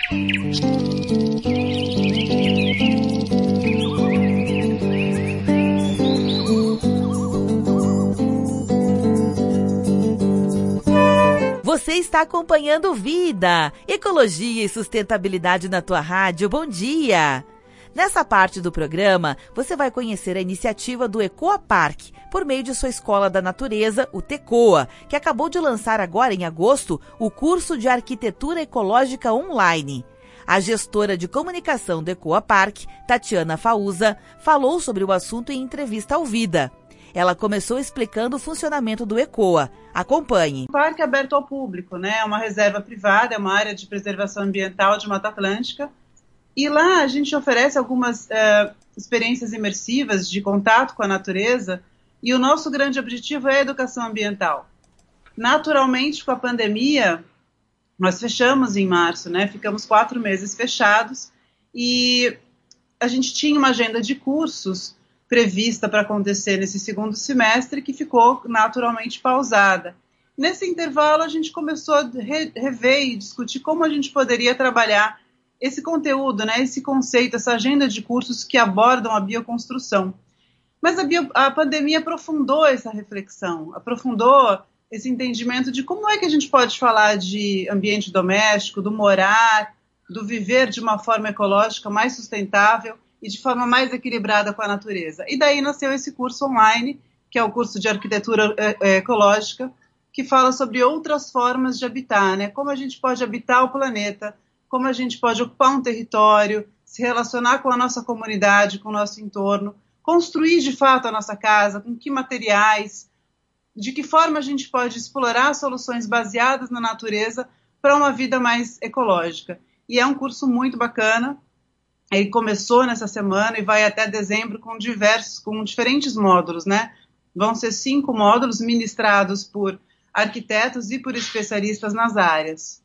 Você está acompanhando Vida, Ecologia e Sustentabilidade na tua rádio. Bom dia! Nessa parte do programa, você vai conhecer a iniciativa do Ecoa Park, por meio de sua Escola da Natureza, o Tecoa, que acabou de lançar agora em agosto o curso de Arquitetura Ecológica Online. A gestora de comunicação do Ecoa Park, Tatiana Fauza, falou sobre o assunto em entrevista ao Vida. Ela começou explicando o funcionamento do Ecoa. Acompanhe. O parque é aberto ao público, né? É uma reserva privada, é uma área de preservação ambiental de Mata Atlântica. E lá a gente oferece algumas experiências imersivas de contato com a natureza. E o nosso grande objetivo é a educação ambiental. Naturalmente, com a pandemia, nós fechamos em março, né? Ficamos 4 meses fechados. E a gente tinha uma agenda de cursos prevista para acontecer nesse segundo semestre, que ficou naturalmente pausada. Nesse intervalo, a gente começou a rever e discutir como a gente poderia trabalhar esse conteúdo, né, esse conceito, essa agenda de cursos que abordam a bioconstrução. Mas a pandemia aprofundou essa reflexão, aprofundou esse entendimento de como é que a gente pode falar de ambiente doméstico, do morar, do viver de uma forma ecológica mais sustentável e de forma mais equilibrada com a natureza. E daí nasceu esse curso online, que é o curso de Arquitetura Ecológica, que fala sobre outras formas de habitar, né? Como a gente pode habitar o planeta, como a gente pode ocupar um território, se relacionar com a nossa comunidade, com o nosso entorno, construir de fato a nossa casa, com que materiais, de que forma a gente pode explorar soluções baseadas na natureza para uma vida mais ecológica. E é um curso muito bacana. Ele começou nessa semana e vai até dezembro com diferentes módulos, né? Vão ser 5 módulos ministrados por arquitetos e por especialistas nas áreas.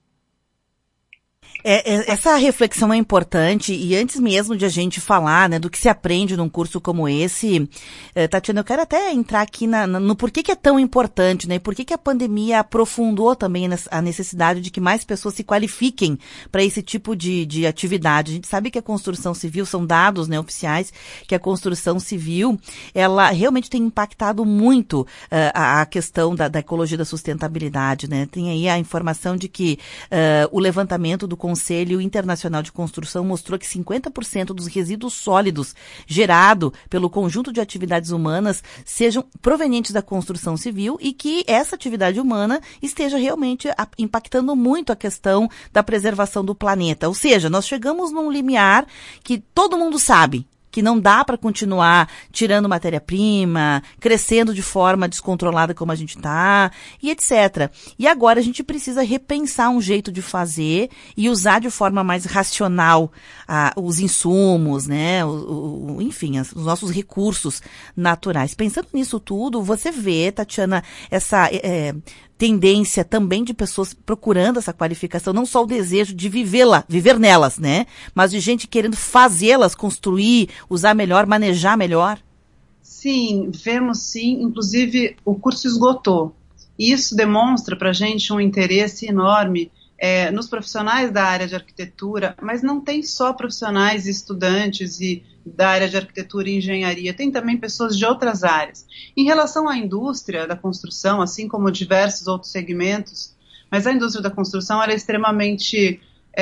Essa reflexão é importante, e antes mesmo de a gente falar, né, do que se aprende num curso como esse, Tatiana, eu quero até entrar aqui no porquê que é tão importante, né, e por que a pandemia aprofundou também a necessidade de que mais pessoas se qualifiquem para esse tipo de atividade. A gente sabe que a construção civil, são dados, né, oficiais, que a construção civil, ela realmente tem impactado muito a questão da ecologia e da sustentabilidade, né. Tem aí a informação de que o levantamento do Conselho Internacional de Construção mostrou que 50% dos resíduos sólidos gerados pelo conjunto de atividades humanas sejam provenientes da construção civil e que essa atividade humana esteja realmente impactando muito a questão da preservação do planeta. Ou seja, nós chegamos num limiar que todo mundo sabe que não dá para continuar tirando matéria-prima, crescendo de forma descontrolada como a gente está, e etc. E agora a gente precisa repensar um jeito de fazer e usar de forma mais racional os insumos, né? Enfim, os nossos recursos naturais. Pensando nisso tudo, você vê, Tatiana, essa tendência também de pessoas procurando essa qualificação, não só o desejo de viver nelas, né? Mas de gente querendo fazê-las, construir, usar melhor, manejar melhor. Sim, vemos sim. Inclusive, o curso esgotou. Isso demonstra para a gente um interesse enorme nos profissionais da área de arquitetura, mas não tem só profissionais e estudantes da área de arquitetura e engenharia, tem também pessoas de outras áreas. Em relação à indústria da construção, assim como diversos outros segmentos, mas a indústria da construção ela é extremamente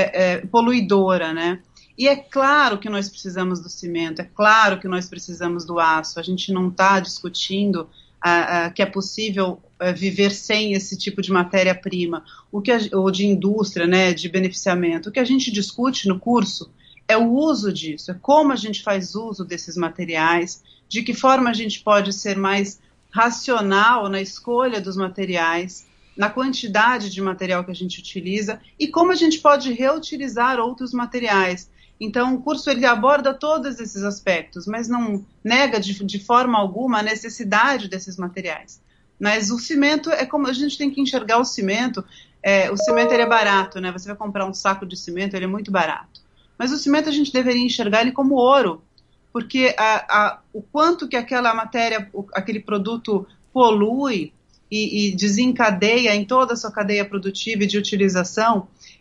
poluidora, né? E é claro que nós precisamos do cimento, é claro que nós precisamos do aço, a gente não está discutindo que é possível viver sem esse tipo de matéria-prima, ou de indústria, né, de beneficiamento. O que a gente discute no curso é o uso disso, é como a gente faz uso desses materiais, de que forma a gente pode ser mais racional na escolha dos materiais, na quantidade de material que a gente utiliza e como a gente pode reutilizar outros materiais. Então, o curso ele aborda todos esses aspectos, mas não nega de forma alguma a necessidade desses materiais. Mas o cimento é como a gente tem que enxergar o cimento. O cimento ele é barato, né? Você vai comprar um saco de cimento, ele é muito barato. Mas o cimento a gente deveria enxergar ele como ouro, porque o quanto que aquela matéria, aquele produto polui e desencadeia em toda a sua cadeia produtiva e de utilização,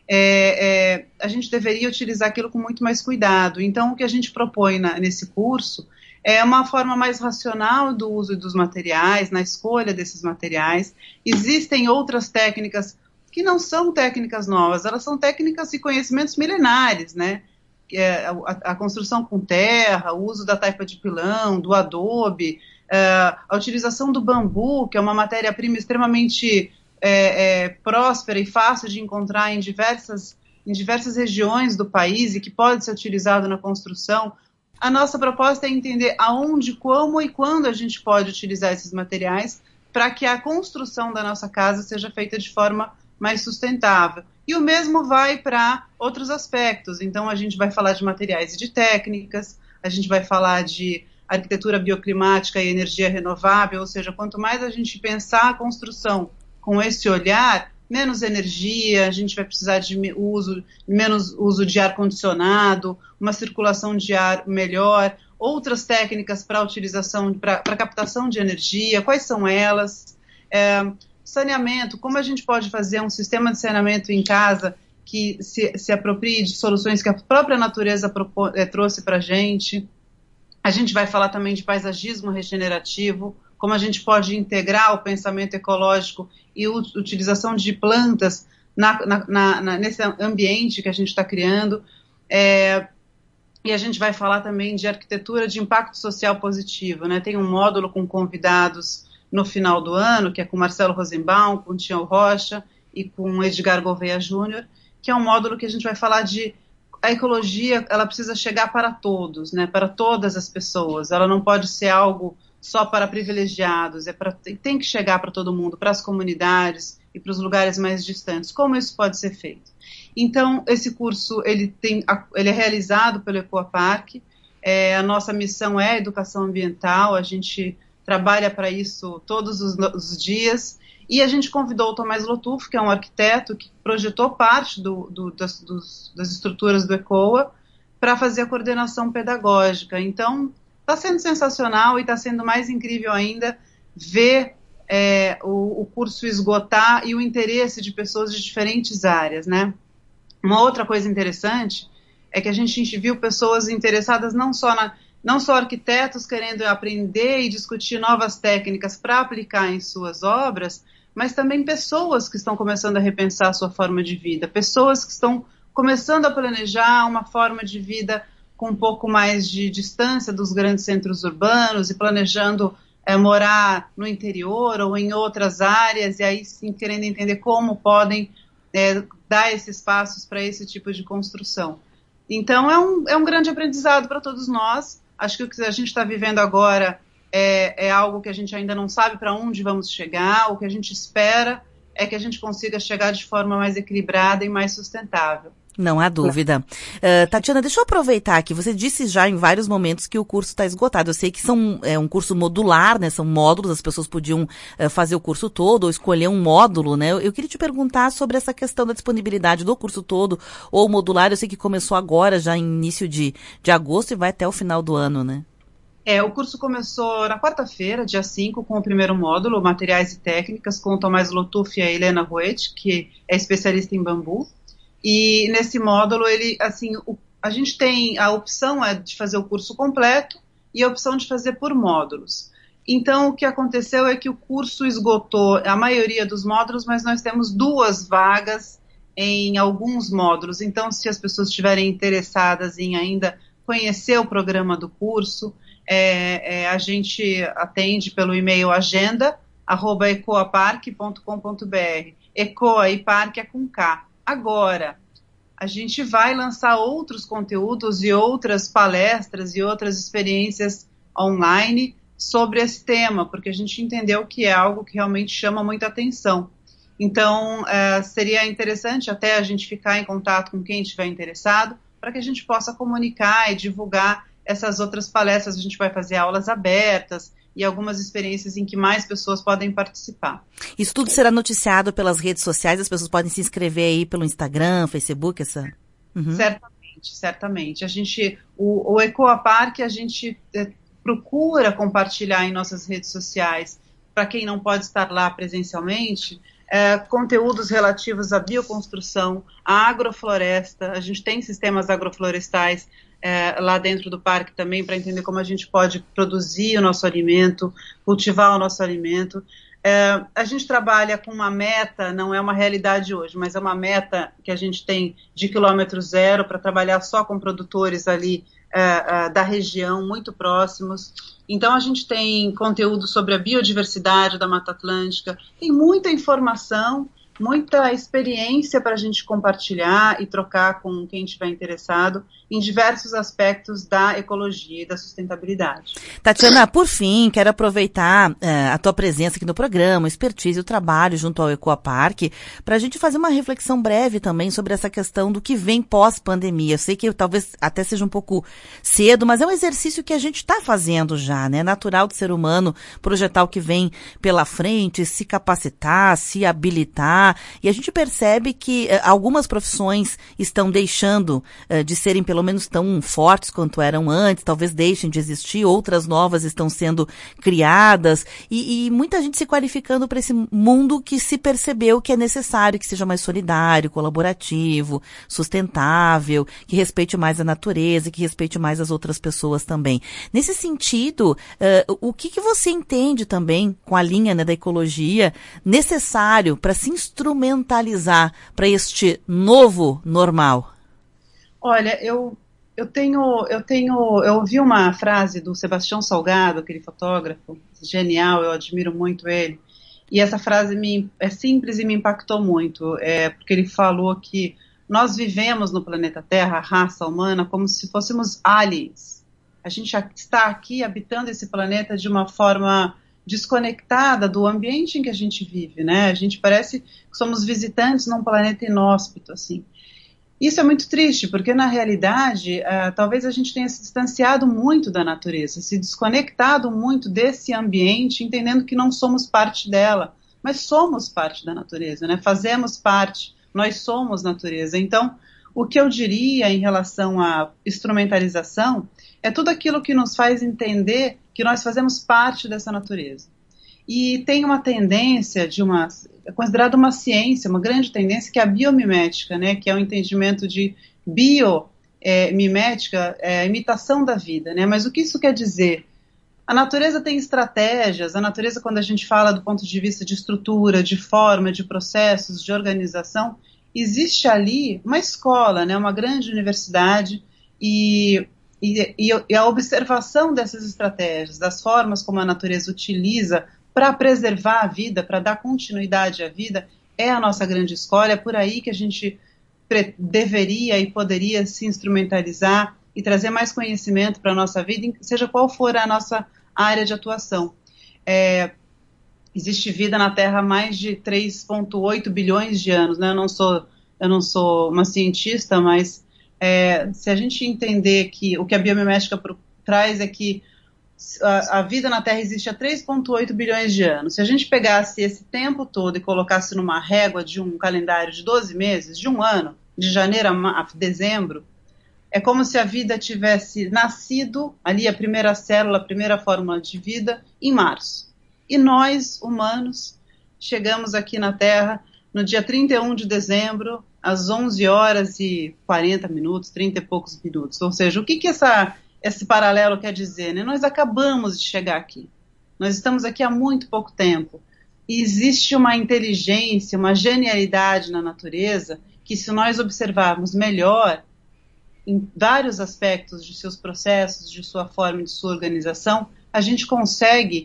a gente deveria utilizar aquilo com muito mais cuidado. Então, o que a gente propõe nesse curso é uma forma mais racional do uso dos materiais, na escolha desses materiais. Existem outras técnicas que não são técnicas novas, elas são técnicas e conhecimentos milenares, né? A construção com terra, o uso da taipa de pilão, do adobe, a utilização do bambu, que é uma matéria-prima extremamente próspera e fácil de encontrar em diversas regiões do país e que pode ser utilizado na construção. A nossa proposta é entender aonde, como e quando a gente pode utilizar esses materiais para que a construção da nossa casa seja feita de forma mais sustentável. E o mesmo vai para outros aspectos. Então, a gente vai falar de materiais e de técnicas, a gente vai falar de arquitetura bioclimática e energia renovável, ou seja, quanto mais a gente pensar a construção com esse olhar, menos energia, a gente vai precisar de menos uso de ar-condicionado, uma circulação de ar melhor, outras técnicas para utilização, para captação de energia, quais são elas? Saneamento, como a gente pode fazer um sistema de saneamento em casa que se aproprie de soluções que a própria natureza trouxe para a gente. A gente vai falar também de paisagismo regenerativo, como a gente pode integrar o pensamento ecológico e utilização de plantas nesse ambiente que a gente está criando. E a gente vai falar também de arquitetura de impacto social positivo, né? Tem um módulo com convidados no final do ano, que é com Marcelo Rosenbaum, com Tião Rocha e com Edgar Gouveia Júnior, que é um módulo que a gente vai falar de a ecologia, ela precisa chegar para todos, né? Para todas as pessoas. Ela não pode ser algo só para privilegiados, tem que chegar para todo mundo, para as comunidades e para os lugares mais distantes. Como isso pode ser feito? Então, esse curso ele é realizado pelo Ecoapark, a nossa missão é a educação ambiental, a gente trabalha para isso todos os dias, e a gente convidou o Tomás Lotufo, que é um arquiteto que projetou parte das estruturas do ECOA, para fazer a coordenação pedagógica. Então, está sendo sensacional e está sendo mais incrível ainda ver o curso esgotar e o interesse de pessoas de diferentes áreas, né? Uma outra coisa interessante é que a gente viu pessoas interessadas não só arquitetos querendo aprender e discutir novas técnicas para aplicar em suas obras, mas também pessoas que estão começando a repensar a sua forma de vida, pessoas que estão começando a planejar uma forma de vida com um pouco mais de distância dos grandes centros urbanos e planejando morar no interior ou em outras áreas, e aí sim querendo entender como podem dar esses passos para esse tipo de construção. Então é um grande aprendizado para todos nós. Acho que o que a gente está vivendo agora é algo que a gente ainda não sabe para onde vamos chegar. O que a gente espera é que a gente consiga chegar de forma mais equilibrada e mais sustentável. Não há dúvida. Tatiana, deixa eu aproveitar aqui. Você disse já em vários momentos que o curso está esgotado. Eu sei que é um curso modular, né? São módulos, as pessoas podiam fazer o curso todo ou escolher um módulo, né? Eu queria te perguntar sobre essa questão da disponibilidade do curso todo ou modular. Eu sei que começou agora, já em início de agosto, e vai até o final do ano, né? O curso começou na quarta-feira, dia 5, com o primeiro módulo, Materiais e Técnicas, com o Tomás Lotufo e a Helena Ruet, que é especialista em bambu. E nesse módulo, a gente tem a opção de fazer o curso completo e a opção de fazer por módulos. Então, o que aconteceu é que o curso esgotou a maioria dos módulos, mas nós temos 2 vagas em alguns módulos. Então, se as pessoas estiverem interessadas em ainda conhecer o programa do curso, a gente atende pelo e-mail agenda@ecoapark.com.br. Ecoa e Parque é com K. Agora, a gente vai lançar outros conteúdos e outras palestras e outras experiências online sobre esse tema, porque a gente entendeu que é algo que realmente chama muita atenção. Então, seria interessante até a gente ficar em contato com quem estiver interessado, para que a gente possa comunicar e divulgar essas outras palestras. A gente vai fazer aulas abertas e algumas experiências em que mais pessoas podem participar. Isso tudo será noticiado pelas redes sociais, as pessoas podem se inscrever aí pelo Instagram, Facebook, Uhum. Certamente. O Ecoapark, a gente procura compartilhar em nossas redes sociais, para quem não pode estar lá presencialmente, conteúdos relativos à bioconstrução, à agrofloresta. A gente tem sistemas agroflorestais lá dentro do parque também, para entender como a gente pode produzir o nosso alimento, cultivar o nosso alimento. A gente trabalha com uma meta, não é uma realidade hoje, mas é uma meta que a gente tem de quilômetro zero, para trabalhar só com produtores ali da região, muito próximos. Então a gente tem conteúdo sobre a biodiversidade da Mata Atlântica, tem muita informação, muita experiência para a gente compartilhar e trocar com quem estiver interessado em diversos aspectos da ecologia e da sustentabilidade. Tatiana, por fim, quero aproveitar a tua presença aqui no programa, expertise e o trabalho junto ao Ecoparque, para a gente fazer uma reflexão breve também sobre essa questão do que vem pós-pandemia. Eu sei que talvez até seja um pouco cedo, mas é um exercício que a gente está fazendo já, né? É natural do ser humano projetar o que vem pela frente, se capacitar, se habilitar, e a gente percebe que algumas profissões estão deixando de serem pelo menos tão fortes quanto eram antes, talvez deixem de existir, outras novas estão sendo criadas, e muita gente se qualificando para esse mundo que se percebeu que é necessário que seja mais solidário, colaborativo, sustentável, que respeite mais a natureza, que respeite mais as outras pessoas também. Nesse sentido, o que você entende também com a linha, né, da ecologia necessário para se instrumentalizar para este novo normal? Olha, eu ouvi uma frase do Sebastião Salgado, aquele fotógrafo genial, eu admiro muito ele, e essa frase é simples e me impactou muito, porque ele falou que nós vivemos no planeta Terra, a raça humana, como se fôssemos aliens. A gente está aqui habitando esse planeta de uma forma desconectada do ambiente em que a gente vive, né? A gente parece que somos visitantes num planeta inóspito, assim. Isso é muito triste, porque na realidade, talvez a gente tenha se distanciado muito da natureza, se desconectado muito desse ambiente, entendendo que não somos parte dela, mas somos parte da natureza, né? Fazemos parte, nós somos natureza. Então, o que eu diria em relação à instrumentalização é tudo aquilo que nos faz entender que nós fazemos parte dessa natureza. E tem uma tendência é considerada uma ciência, uma grande tendência, que é a biomimética, né, que é o entendimento de mimética, a imitação da vida, né? Mas o que isso quer dizer? A natureza tem estratégias, a natureza, quando a gente fala do ponto de vista de estrutura, de forma, de processos, de organização, existe ali uma escola, né, uma grande universidade, e a observação dessas estratégias, das formas como a natureza utiliza para preservar a vida, para dar continuidade à vida, é a nossa grande escola. É por aí que a gente deveria e poderia se instrumentalizar e trazer mais conhecimento para a nossa vida, seja qual for a nossa área de atuação. Existe vida na Terra há mais de 3,8 bilhões de anos, né? Eu não sou uma cientista, mas se a gente entender que o que a biomimética traz é que a vida na Terra existe há 3,8 bilhões de anos. Se a gente pegasse esse tempo todo e colocasse numa régua de um calendário de 12 meses, de um ano, de janeiro a dezembro, é como se a vida tivesse nascido, ali a primeira célula, a primeira fórmula de vida, em março. E nós, humanos, chegamos aqui na Terra no dia 31 de dezembro, às 11 horas e 40 minutos, 30 e poucos minutos. Ou seja, o que esse paralelo quer dizer, né? Nós acabamos de chegar aqui. Nós estamos aqui há muito pouco tempo. E existe uma inteligência, uma genialidade na natureza que, se nós observarmos melhor, em vários aspectos de seus processos, de sua forma, de sua organização, a gente consegue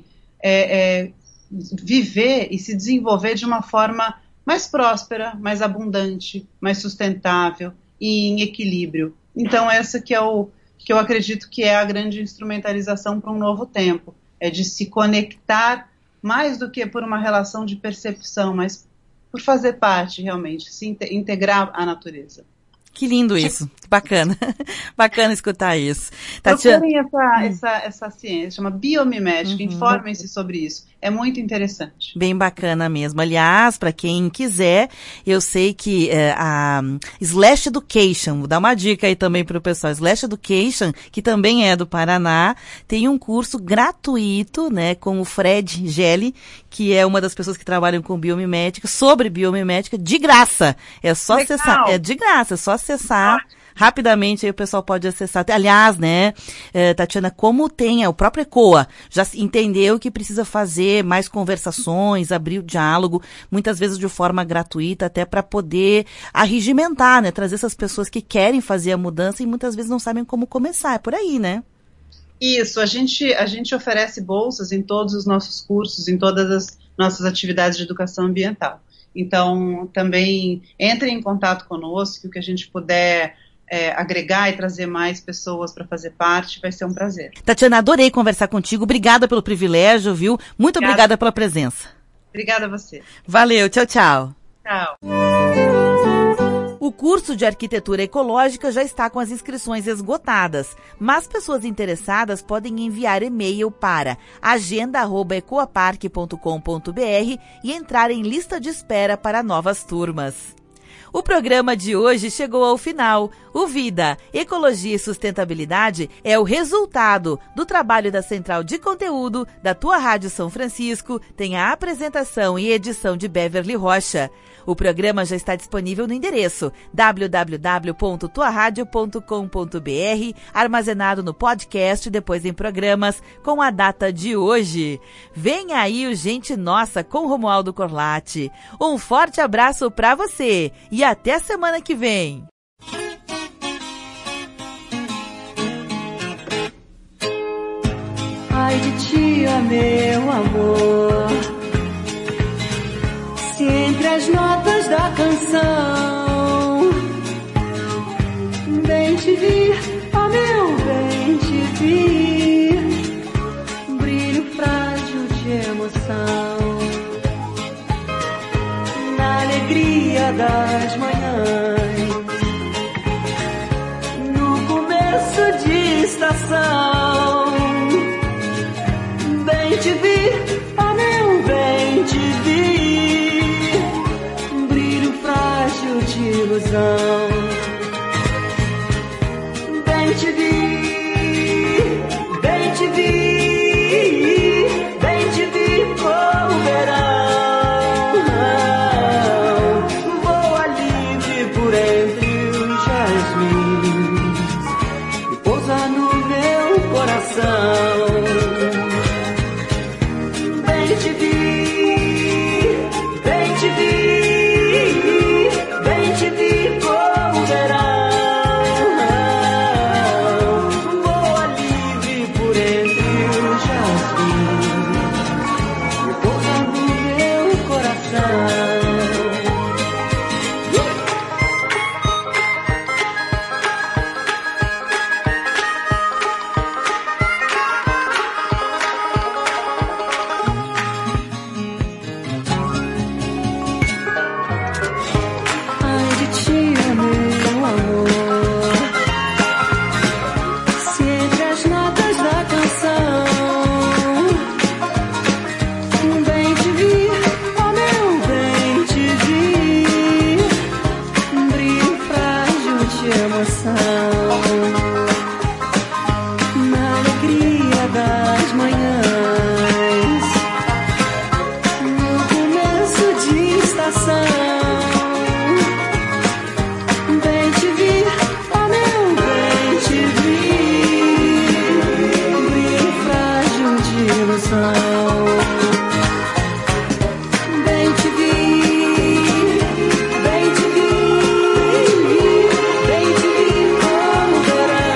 viver e se desenvolver de uma forma mais próspera, mais abundante, mais sustentável e em equilíbrio. Então, essa que eu acredito que é a grande instrumentalização para um novo tempo, é de se conectar mais do que por uma relação de percepção, mas por fazer parte realmente, se integrar à natureza. Que lindo isso. Bacana. Bacana escutar isso. Procurem essa ciência, chama biomimética, informem-se sobre isso. É muito interessante. Bem bacana mesmo. Aliás, para quem quiser, eu sei que a Slash Education, vou dar uma dica aí também para o pessoal, Slash Education, que também é do Paraná, tem um curso gratuito, né, com o Fred Gelli, que é uma das pessoas que trabalham com biomimética, sobre biomimética, de graça. É só acessar, é de graça, é só acessar. Rapidamente aí o pessoal pode acessar. Aliás, né, Tatiana, como tem o próprio ECOA, já entendeu que precisa fazer mais conversações, abrir o diálogo, muitas vezes de forma gratuita, até para poder arregimentar, né, trazer essas pessoas que querem fazer a mudança e muitas vezes não sabem como começar. É por aí, né? Isso, a gente oferece bolsas em todos os nossos cursos, em todas as nossas atividades de educação ambiental. Então, também entrem em contato conosco, que o que a gente puder agregar e trazer mais pessoas para fazer parte, vai ser um prazer. Tatiana, adorei conversar contigo, obrigada pelo privilégio, viu? Muito obrigada pela presença. Obrigada a você. Valeu, tchau, tchau. Tchau. O curso de arquitetura ecológica já está com as inscrições esgotadas, mas pessoas interessadas podem enviar e-mail para agenda@ecoaparque.com.br e entrar em lista de espera para novas turmas. O programa de hoje chegou ao final. O Vida, Ecologia e Sustentabilidade é o resultado do trabalho da Central de Conteúdo da Tua Rádio São Francisco, tem a apresentação e edição de Beverly Rocha. O programa já está disponível no endereço www.tuaradio.com.br, armazenado no podcast e depois em programas com a data de hoje. Vem aí o Gente Nossa com Romualdo Corlatti. Um forte abraço para você e até a semana que vem. Ai de tia, meu amor, se entre as notas da canção bem te vi, ó meu bem te vi, brilho frágil de emoção, na alegria das manhãs, no começo de estação, bem te vi, ó meu bem te vi, brilho frágil de ilusão, bem te vi, bem te vi, bem te vi como verão, voa livre por entre os jasmins e pousa no meu coração. Bem te vi, bem te vi, bem te vi como verão, voa livre por entre os jasmins e pousa no meu coração. Bem te vi, como verão.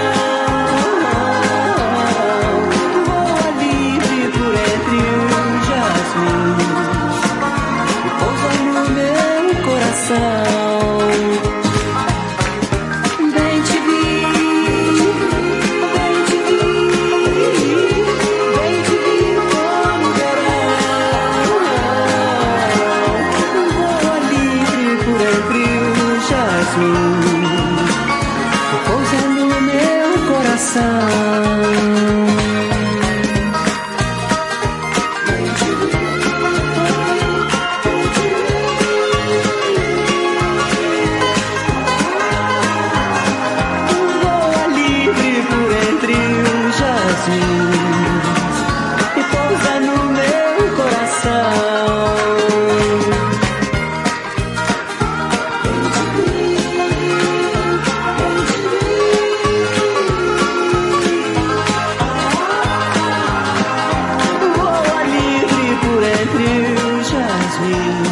me.